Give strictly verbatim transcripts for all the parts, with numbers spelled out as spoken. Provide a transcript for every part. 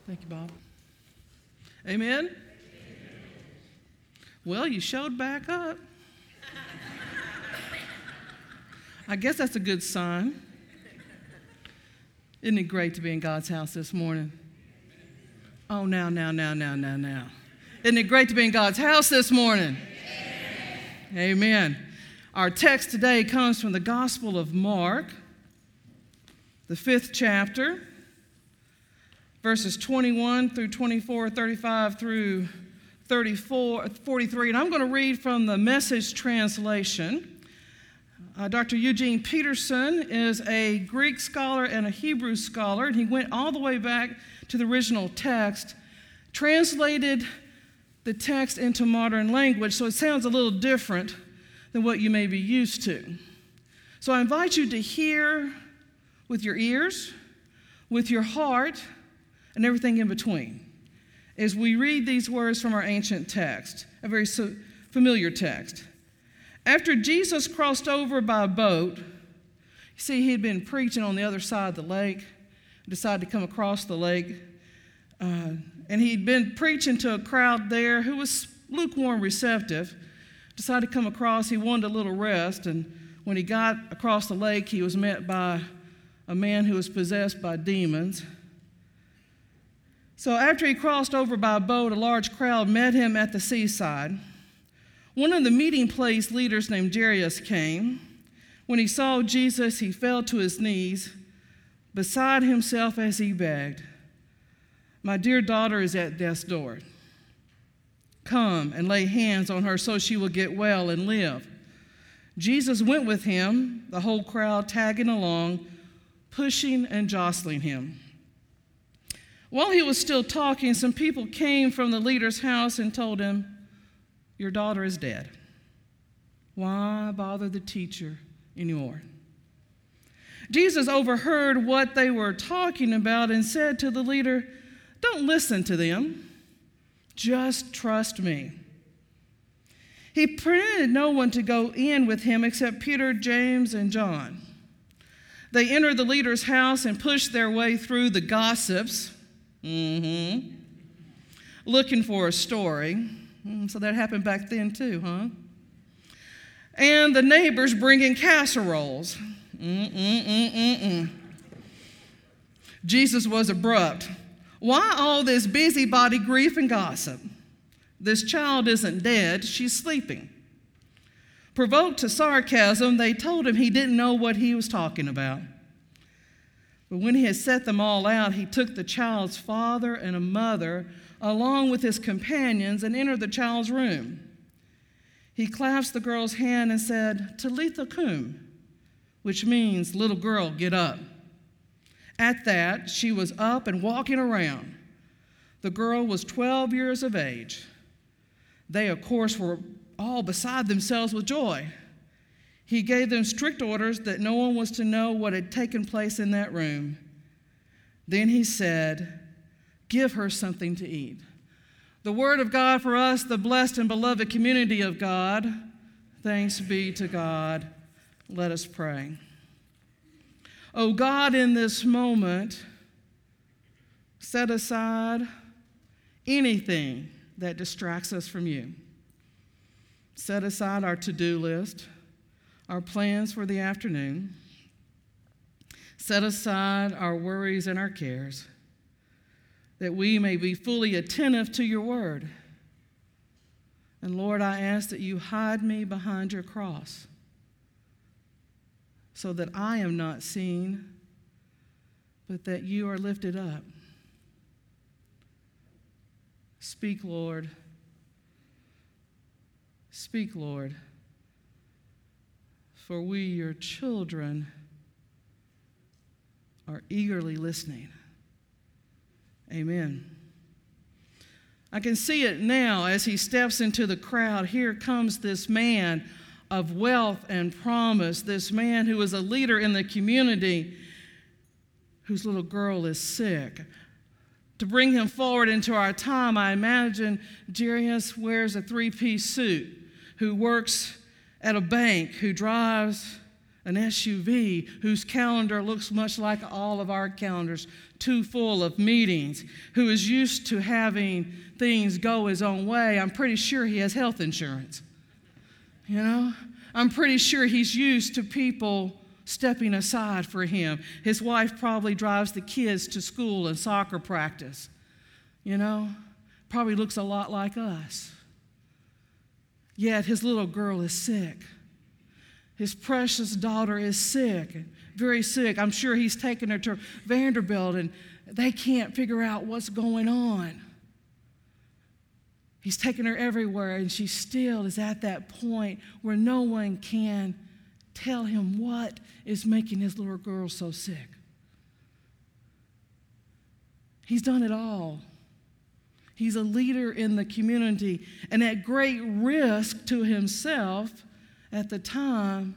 Thank you, Bob. Amen? Amen. Well, you showed back up. I guess that's a good sign. Isn't it great to be in God's house this morning? Oh, now, now, now, now, now, now. Isn't it great to be in God's house this morning? Amen. Amen. Our text today comes from the Gospel of Mark, the fifth chapter, verses twenty-one through twenty-four, thirty-five through thirty-four, forty-three. And I'm going to read from the Message translation. Uh, Doctor Eugene Peterson is a Greek scholar and a Hebrew scholar, and he went all the way back to the original text, translated the text into modern language, so it sounds a little different than what you may be used to. So I invite you to hear with your ears, with your heart, and everything in between as we read these words from our ancient text, a very so familiar text. After Jesus crossed over by boat, you see, he'd been preaching on the other side of the lake, decided to come across the lake, uh, and he'd been preaching to a crowd there who was lukewarm receptive, decided to come across. He wanted a little rest, and when he got across the lake, he was met by a man who was possessed by demons. So after he crossed over by boat, a large crowd met him at the seaside. One of the meeting place leaders named Jairus came. When he saw Jesus, he fell to his knees beside himself as he begged, "My dear daughter is at death's door. Come and lay hands on her so she will get well and live." Jesus went with him, the whole crowd tagging along, pushing and jostling him. While he was still talking, some people came from the leader's house and told him, "Your daughter is dead. Why bother the teacher anymore?" Jesus overheard what they were talking about and said to the leader, "Don't listen to them. Just trust me." He permitted no one to go in with him except Peter, James, and John. They entered the leader's house and pushed their way through the gossips, mm-hmm, looking for a story. So that happened back then too, huh? And the neighbors bringing casseroles. Mm-mm-mm-mm-mm. Jesus was abrupt. "Why all this busybody grief and gossip? This child isn't dead, she's sleeping." Provoked to sarcasm, they told him he didn't know what he was talking about. But when he had set them all out, he took the child's father and a mother along with his companions and entered the child's room. He clasped the girl's hand and said, "Talitha cum," which means, "Little girl, get up." At that, she was up and walking around. The girl was twelve years of age. They, of course, were all beside themselves with joy. He gave them strict orders that no one was to know what had taken place in that room. Then he said, "Give her something to eat." The word of God for us, the blessed and beloved community of God. Thanks be to God. Let us pray. Oh God, in this moment, set aside anything that distracts us from you. Set aside our to-do list, our plans for the afternoon. Set aside our worries and our cares, that we may be fully attentive to your word. And Lord, I ask that you hide me behind your cross so that I am not seen, but that you are lifted up. Speak, Lord. Speak, Lord, for we, your children, are eagerly listening. Amen. I can see it now as he steps into the crowd. Here comes this man of wealth and promise, this man who is a leader in the community whose little girl is sick. To bring him forward into our time, I imagine Jairus wears a three-piece suit, who works at a bank, who drives an S U V whose calendar looks much like all of our calendars, too full of meetings, who is used to having things go his own way. I'm pretty sure he has health insurance. You know, I'm pretty sure he's used to people stepping aside for him. His wife probably drives the kids to school and soccer practice. You know, probably looks a lot like us. Yet his little girl is sick. His precious daughter is sick, very sick. I'm sure he's taken her to Vanderbilt, and they can't figure out what's going on. He's taken her everywhere, and she still is at that point where no one can tell him what is making his little girl so sick. He's done it all. He's a leader in the community, and at great risk to himself at the time,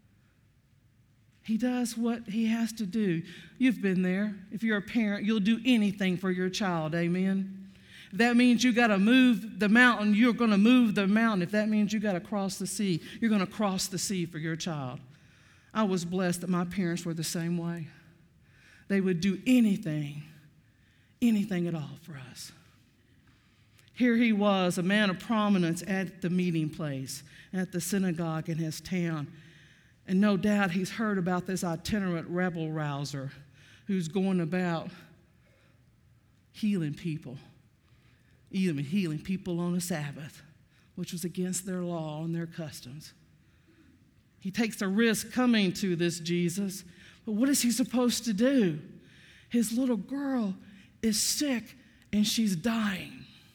he does what he has to do. You've been there. If you're a parent, you'll do anything for your child, amen? If that means you got to move the mountain, you're going to move the mountain. If that means you got to cross the sea, you're going to cross the sea for your child. I was blessed that my parents were the same way. They would do anything, anything at all for us. Here he was, a man of prominence at the meeting place, at the synagogue in his town. And no doubt he's heard about this itinerant rebel rouser who's going about healing people, even healing people on a Sabbath, which was against their law and their customs. He takes a risk coming to this Jesus, but what is he supposed to do? His little girl is sick and she's dying.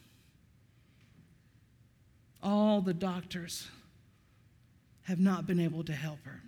All the doctors have not been able to help her.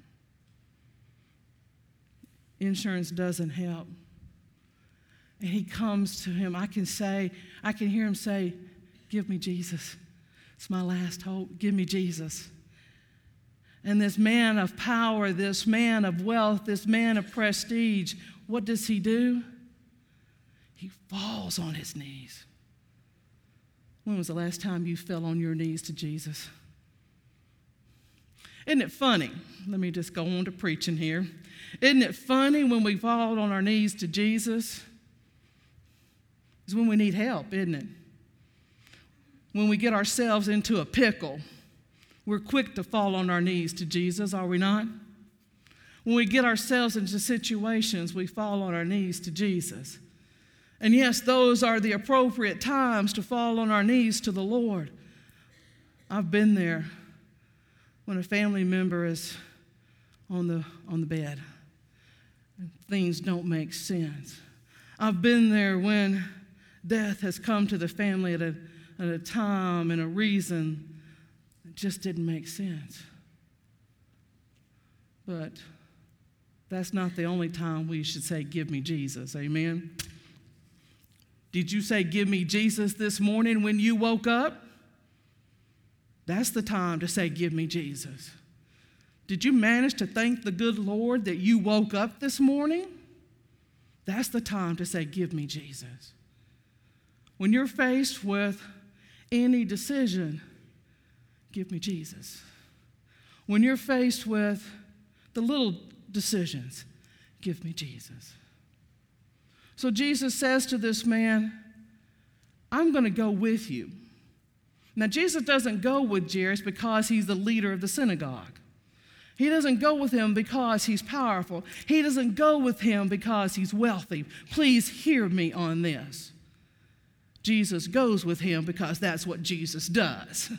Insurance doesn't help. And he comes to him. I can say, I can hear him say, "Give me Jesus. It's my last hope. Give me Jesus." And this man of power, this man of wealth, this man of prestige, what does he do? He falls on his knees. When was the last time you fell on your knees to Jesus? Isn't it funny? Let me just go on to preaching here. Isn't it funny when we fall on our knees to Jesus? It's when we need help, isn't it? When we get ourselves into a pickle, we're quick to fall on our knees to Jesus, are we not? When we get ourselves into situations, we fall on our knees to Jesus. And yes, those are the appropriate times to fall on our knees to the Lord. I've been there when a family member is on the, on the bed and things don't make sense. I've been there when death has come to the family at a, at a time and a reason that just didn't make sense. But that's not the only time we should say, "Give me Jesus," amen? Did you say, "Give me Jesus" this morning when you woke up? That's the time to say, "Give me Jesus." Did you manage to thank the good Lord that you woke up this morning? That's the time to say, "Give me Jesus." When you're faced with any decision, give me Jesus. When you're faced with the little decisions, give me Jesus. So Jesus says to this man, "I'm going to go with you." Now, Jesus doesn't go with Jairus because he's the leader of the synagogue. He doesn't go with him because he's powerful. He doesn't go with him because he's wealthy. Please hear me on this. Jesus goes with him because that's what Jesus does.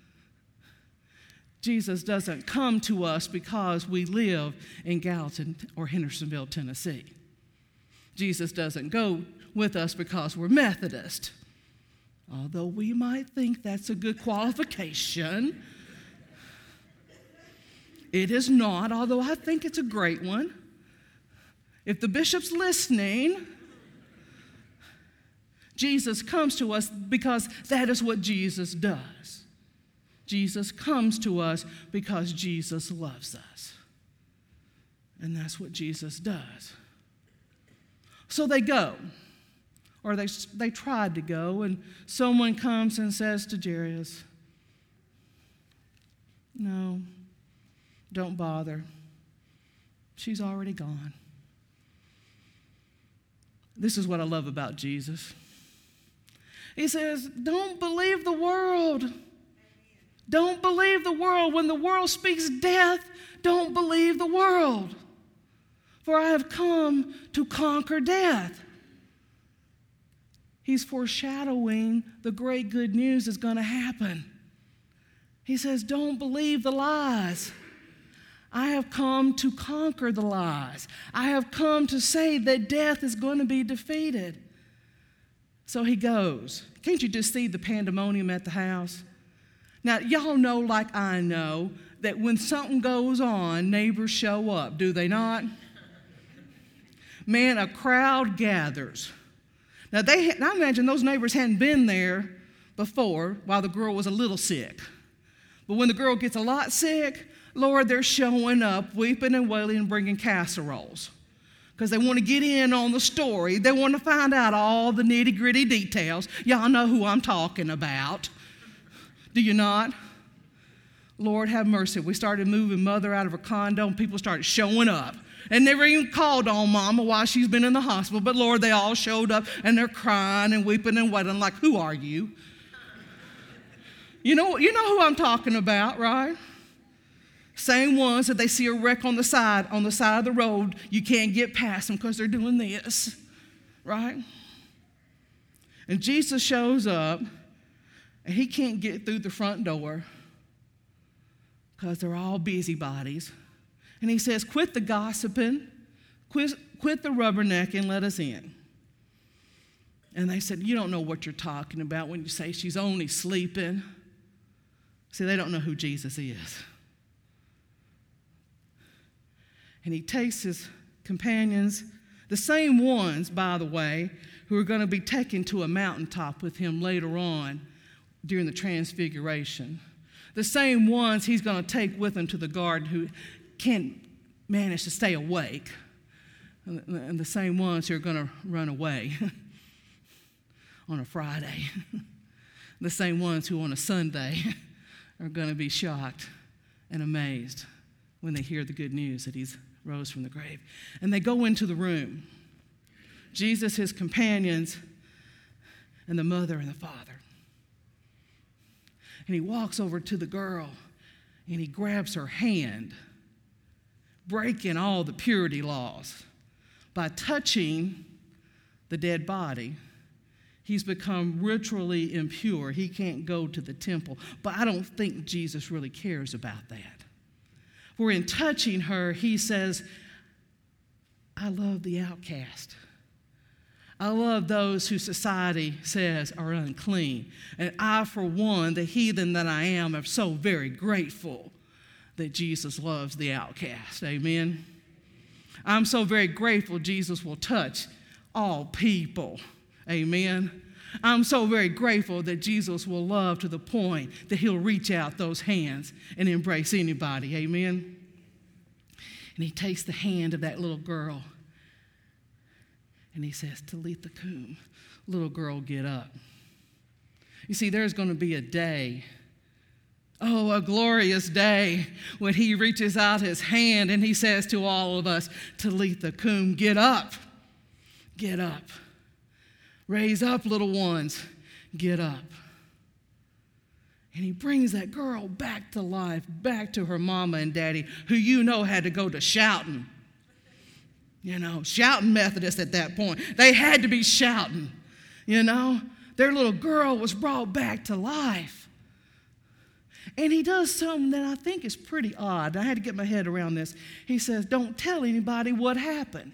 Jesus doesn't come to us because we live in Gallatin or Hendersonville, Tennessee. Jesus doesn't go with us because we're Methodist, although we might think that's a good qualification. It is not, although I think it's a great one. If the bishop's listening, Jesus comes to us because that is what Jesus does. Jesus comes to us because Jesus loves us. And that's what Jesus does. So they go, or they, they tried to go, and someone comes and says to Jairus, "No, don't bother. She's already gone. This is what I love about Jesus. He says, don't believe the world. Don't believe the world. When the world speaks death, don't believe the world. For I have come to conquer death. He's foreshadowing the great good news is going to happen. He says, don't believe the lies. I have come to conquer the lies. I have come to say that death is going to be defeated. So he goes. Can't you just see the pandemonium at the house? Now, y'all know like I know that when something goes on, neighbors show up, do they not? Man, a crowd gathers. Now, they, I imagine those neighbors hadn't been there before while the girl was a little sick. But when the girl gets a lot sick, Lord, they're showing up, weeping and wailing and bringing casseroles because they want to get in on the story. They want to find out all the nitty-gritty details. Y'all know who I'm talking about. Do you not? Lord, have mercy. We started moving Mother out of her condo, and people started showing up. And never even called on Mama while she's been in the hospital. But, Lord, they all showed up, and they're crying and weeping and wailing like, who are you? You know, you know who I'm talking about, right? Same ones that they see a wreck on the side, on the side of the road, you can't get past them because they're doing this, right? And Jesus shows up, and he can't get through the front door because they're all busybodies. And he says, quit the gossiping, quit, quit the rubbernecking, let us in. And they said, you don't know what you're talking about when you say she's only sleeping. See, they don't know who Jesus is. And he takes his companions, the same ones, by the way, who are going to be taken to a mountaintop with him later on during the transfiguration. The same ones he's going to take with him to the garden who can't manage to stay awake. And the same ones who are going to run away on a Friday. The same ones who on a Sunday are going to be shocked and amazed when they hear the good news that he's rose from the grave. And they go into the room. Jesus, his companions, and the mother and the father. And he walks over to the girl and he grabs her hand, breaking all the purity laws. By touching the dead body, he's become ritually impure. He can't go to the temple. But I don't think Jesus really cares about that. For in touching her, he says, I love the outcast. I love those who society says are unclean. And I, for one, the heathen that I am, am so very grateful that Jesus loves the outcast. Amen. I'm so very grateful Jesus will touch all people. Amen. I'm so very grateful that Jesus will love to the point that he'll reach out those hands and embrace anybody. Amen. And he takes the hand of that little girl and he says, Talitha cum, little girl, get up. You see, there's going to be a day, oh, a glorious day, when he reaches out his hand and he says to all of us, Talitha cum, get up, get up. Raise up, little ones, get up. And he brings that girl back to life, back to her mama and daddy, who you know had to go to shouting. You know, shouting Methodists at that point. They had to be shouting, you know. Their little girl was brought back to life. And he does something that I think is pretty odd. I had to get my head around this. He says, don't tell anybody what happened.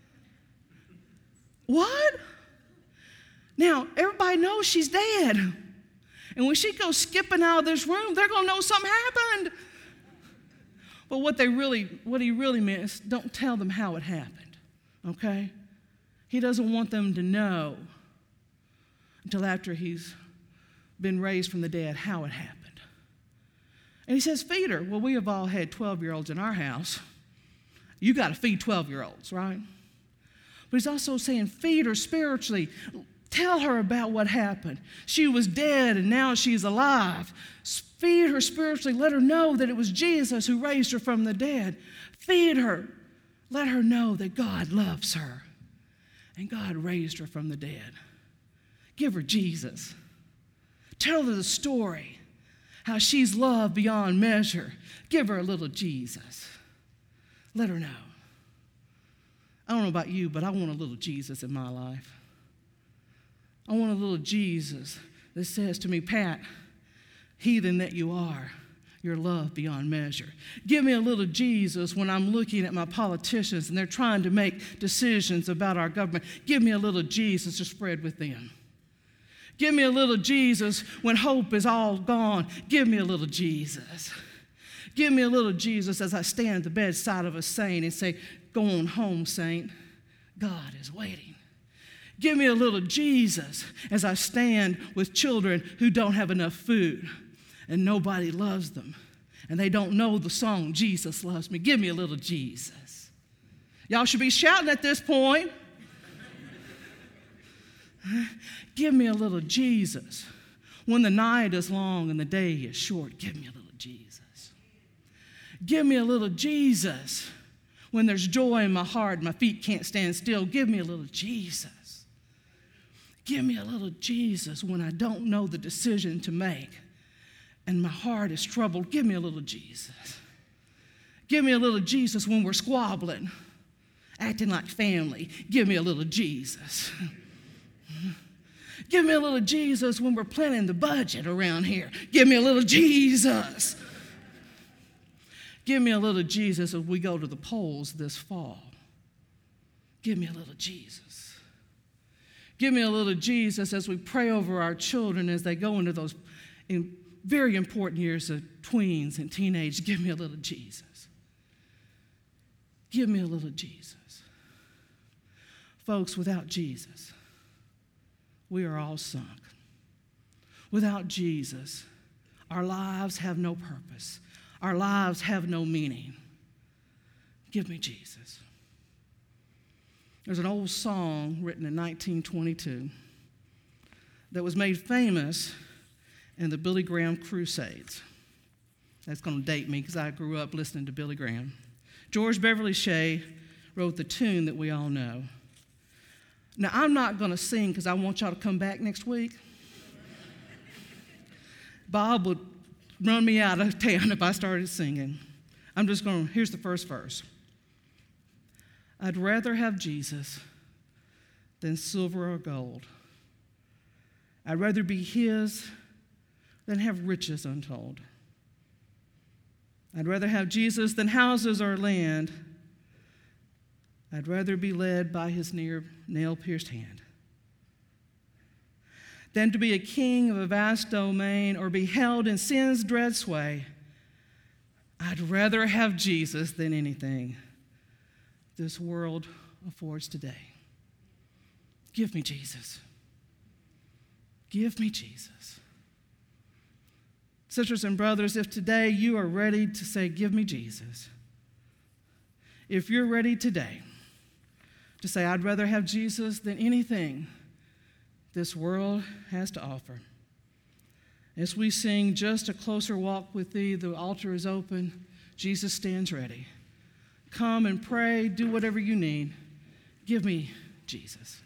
What? Now, everybody knows she's dead. And when she goes skipping out of this room, they're going to know something happened. But what they really, what he really meant is don't tell them how it happened, okay? He doesn't want them to know until after he's been raised from the dead how it happened. And he says, feed her. Well, we have all had twelve-year-olds in our house. You got to feed twelve-year-olds, right? But he's also saying feed her spiritually. Tell her about what happened. She was dead and now she's alive. Feed her spiritually. Let her know that it was Jesus who raised her from the dead. Feed her. Let her know that God loves her and God raised her from the dead. Give her Jesus. Tell her the story, how she's loved beyond measure. Give her a little Jesus. Let her know. I don't know about you, but I want a little Jesus in my life. I want a little Jesus that says to me, Pat, heathen that you are, you're loved beyond measure. Give me a little Jesus when I'm looking at my politicians and they're trying to make decisions about our government. Give me a little Jesus to spread with them. Give me a little Jesus when hope is all gone. Give me a little Jesus. Give me a little Jesus as I stand at the bedside of a saint and say, go on home, saint. God is waiting. Give me a little Jesus as I stand with children who don't have enough food and nobody loves them and they don't know the song, Jesus Loves Me. Give me a little Jesus. Y'all should be shouting at this point. Give me a little Jesus. When the night is long and the day is short, give me a little Jesus. Give me a little Jesus. When there's joy in my heart, my feet can't stand still, give me a little Jesus. Give me a little Jesus when I don't know the decision to make and my heart is troubled. Give me a little Jesus. Give me a little Jesus when we're squabbling, acting like family. Give me a little Jesus. Give me a little Jesus when we're planning the budget around here. Give me a little Jesus. Give me a little Jesus as we go to the polls this fall. Give me a little Jesus. Give me a little Jesus as we pray over our children as they go into those in very important years of tweens and teenage. Give me a little Jesus. Give me a little Jesus. Folks, without Jesus, we are all sunk. Without Jesus, our lives have no purpose. Our lives have no meaning. Give me Jesus. There's an old song written in nineteen twenty-two that was made famous in the Billy Graham Crusades. That's going to date me because I grew up listening to Billy Graham. George Beverly Shea wrote the tune that we all know. Now, I'm not going to sing because I want y'all to come back next week. Bob would run me out of town if I started singing. I'm just going to, here's the first verse. I'd rather have Jesus than silver or gold. I'd rather be his than have riches untold. I'd rather have Jesus than houses or land. I'd rather be led by his near nail-pierced hand than to be a king of a vast domain or be held in sin's dread sway. I'd rather have Jesus than anything this world affords today. Give me Jesus. Give me Jesus. Sisters and brothers, if today you are ready to say, give me Jesus, if you're ready today to say, I'd rather have Jesus than anything this world has to offer. As we sing Just a Closer Walk with Thee, the altar is open. Jesus stands ready. Come and pray. Do whatever you need. Give me Jesus.